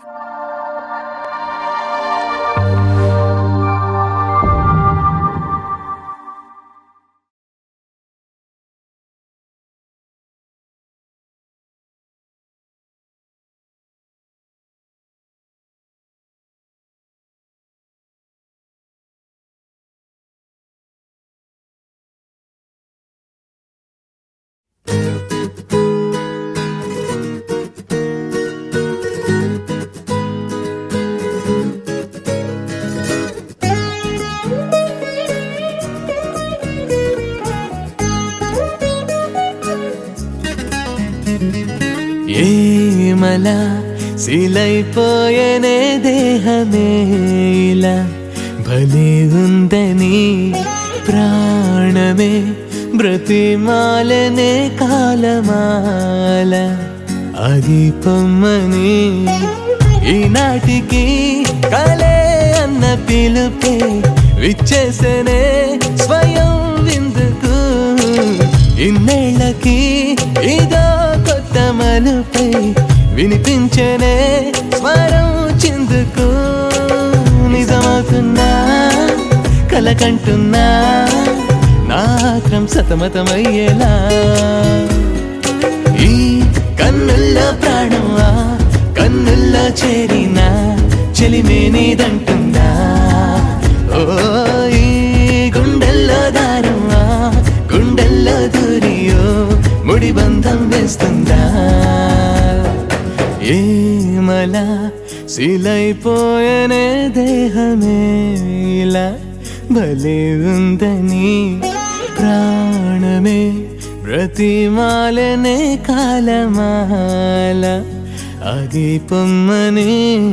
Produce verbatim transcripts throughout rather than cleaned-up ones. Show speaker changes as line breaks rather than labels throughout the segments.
ఏమలా శిలైపోయేనే దేహమే ఇలా భలే ఉందని ప్రాణమే బ్రతిమాలనే కాలమాల అది పొమ్మని ఈనాటికి కలే అన్న పిలుపే విచ్చేసనే స్వయం విందుకు ఇన్నేళ్ళకి ఇదో కొత్త మలుపై వినిపించనే స్వరం చిందుకు నిజమవుతున్నా కలకంటున్నా నాత్రం సతమతమయ్యేలా ఈ కన్నుల్లో ప్రాణమా కన్నుల్లో చేరినా చెలిమే నీదంటుందా ఓ ఈ గుండెల్లో దారమా గుండెల్లో దూరియో ముడి బంధం వేస్తుందా ఏమలా శిలైపోయేనే దేహమే ఇలా భలే ఉందని ప్రాణమే బ్రతిమాలనే కాలమాల అది పొమ్మని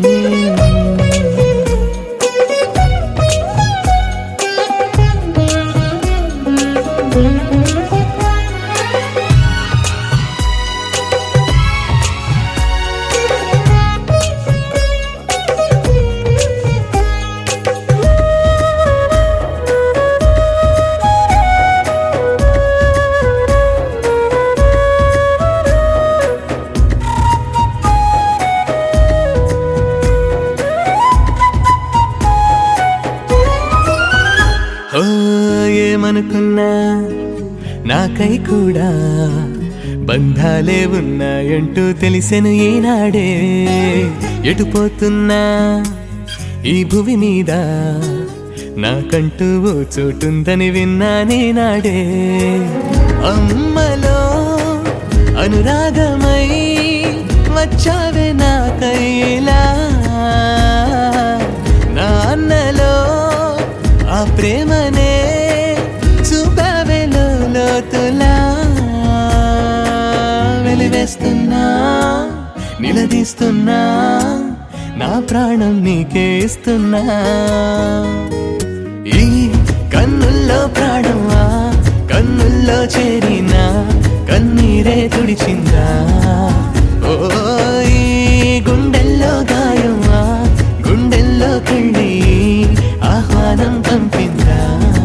ఏమనుకున్నా నాకై కూడా బంధాలే ఉన్నాయంటూ తెలిసెను ఈనాడే ఎటుపోతున్నా ఈ భువి మీద నాకంటూ ఓ చోటుందని విన్నా నేనాడే అమ్మలో అనురాగమై వచ్చావే నాకైలా నాన్నలో ఆ ప్రేమనే చూపావే లోతులా వెలివేస్తున్నా నిలదీస్తున్నా నా ప్రాణం నీకే ఇస్తున్నా ఈ కన్నుల్లో ప్రాణమా కన్నుల్లో చేరినా కన్నీరే తుడిచిందా ఓ ఈ గుండెల్లో గాయమా గుండెల్లో కళ్ళి ఆహ్వానం పంపిందా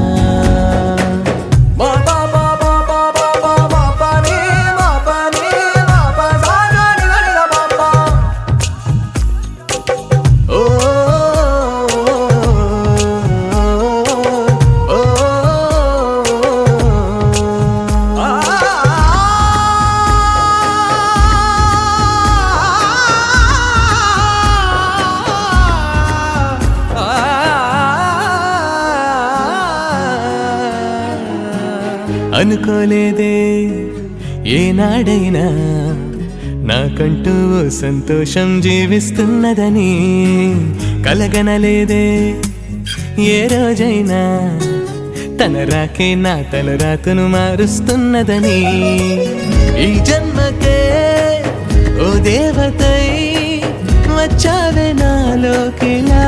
అనుకోలేదే ఏనాడైనా నాకంటూ సంతోషం జీవిస్తున్నదని కలగనలేదే ఏ రోజైనా తన రాకే నా తలరాతను మారుస్తున్నదని ఈ జన్మకే ఓ దేవతై వచ్చావే నాలోకిలా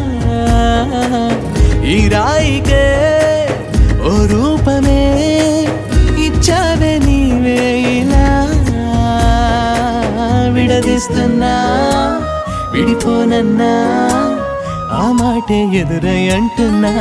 ఈ రాయికే ఓ రూపమే ఇచ్చావే నీవే ఇలా విడదీస్తున్నా విడిపోనన్నా ఆ మాటే ఎదురై అంటున్నా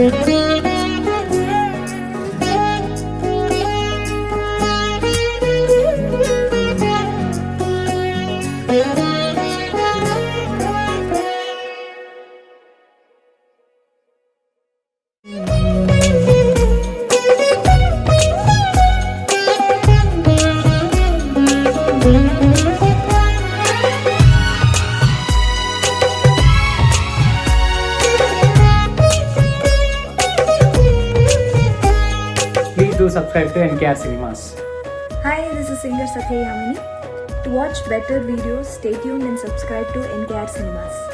Please do subscribe to N K R Cinemas.
Hi, this is singer Satya Yamini. To watch better videos, stay tuned and subscribe to N K R Cinemas.